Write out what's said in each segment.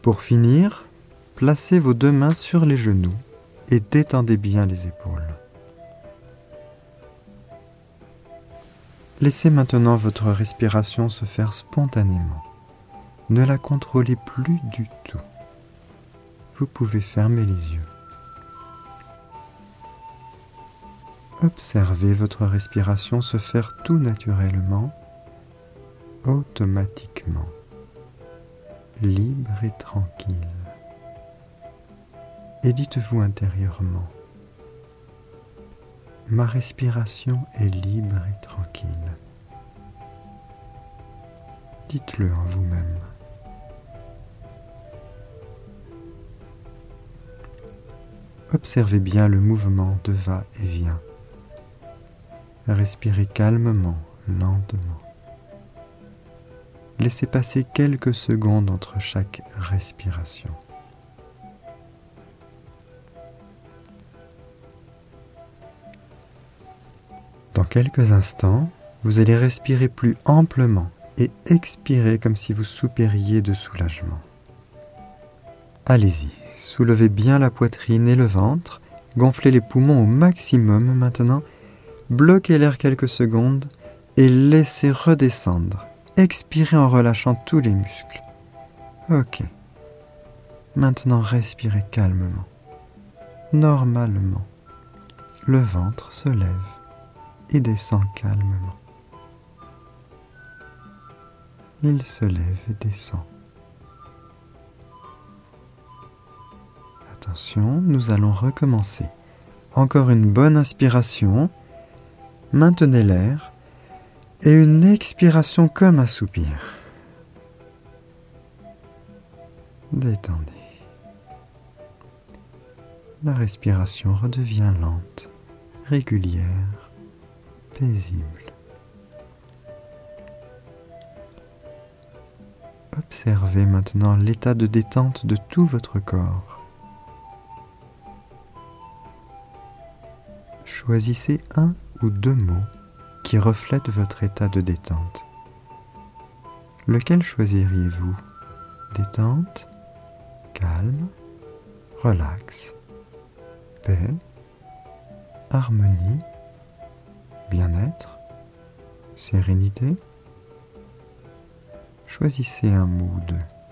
Pour finir, placez vos 2 mains sur les genoux et détendez bien les épaules. Laissez maintenant votre respiration se faire spontanément. Ne la contrôlez plus du tout. Vous pouvez fermer les yeux. Observez votre respiration se faire tout naturellement, automatiquement, libre et tranquille. Et dites-vous intérieurement, ma respiration est libre et tranquille. Dites-le en vous-même. Observez bien le mouvement de va-et-vient. Respirez calmement, lentement. Laissez passer quelques secondes entre chaque respiration. Dans quelques instants, vous allez respirer plus amplement et expirer comme si vous soupiriez de soulagement. Allez-y, soulevez bien la poitrine et le ventre, gonflez les poumons au maximum maintenant, bloquez l'air quelques secondes et laissez redescendre. Expirez en relâchant tous les muscles. Ok. Maintenant, respirez calmement, normalement. Le ventre se lève et descend calmement. Il se lève et descend. Attention, nous allons recommencer. Encore une bonne inspiration. Maintenez l'air. Et une expiration comme un soupir. Détendez. La respiration redevient lente, régulière, paisible. Observez maintenant l'état de détente de tout votre corps. Choisissez 1 ou 2 mots qui reflètent votre état de détente. Lequel choisiriez-vous? Détente, calme, relax, paix, harmonie, bien-être, sérénité? Choisissez un mot ou 2.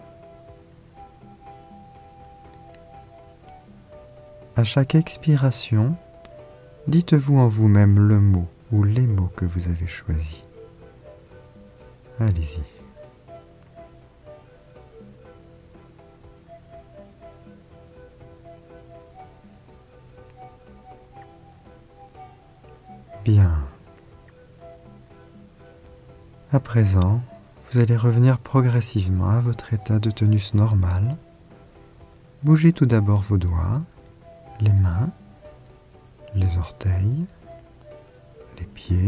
À chaque expiration, dites-vous en vous-même le mot ou les mots que vous avez choisis. Allez-y. Bien. À présent, vous allez revenir progressivement à votre état de tonus normal. Bougez tout d'abord vos doigts, les mains, les orteils, les pieds.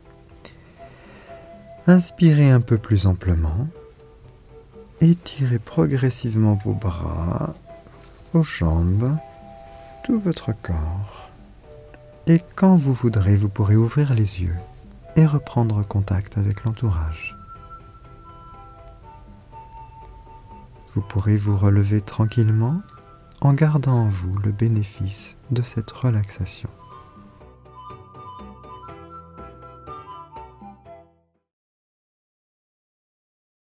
Inspirez un peu plus amplement. Étirez progressivement vos bras, vos jambes, tout votre corps. Et quand vous voudrez, vous pourrez ouvrir les yeux et reprendre contact avec l'entourage. Vous pourrez vous relever tranquillement en gardant en vous le bénéfice de cette relaxation.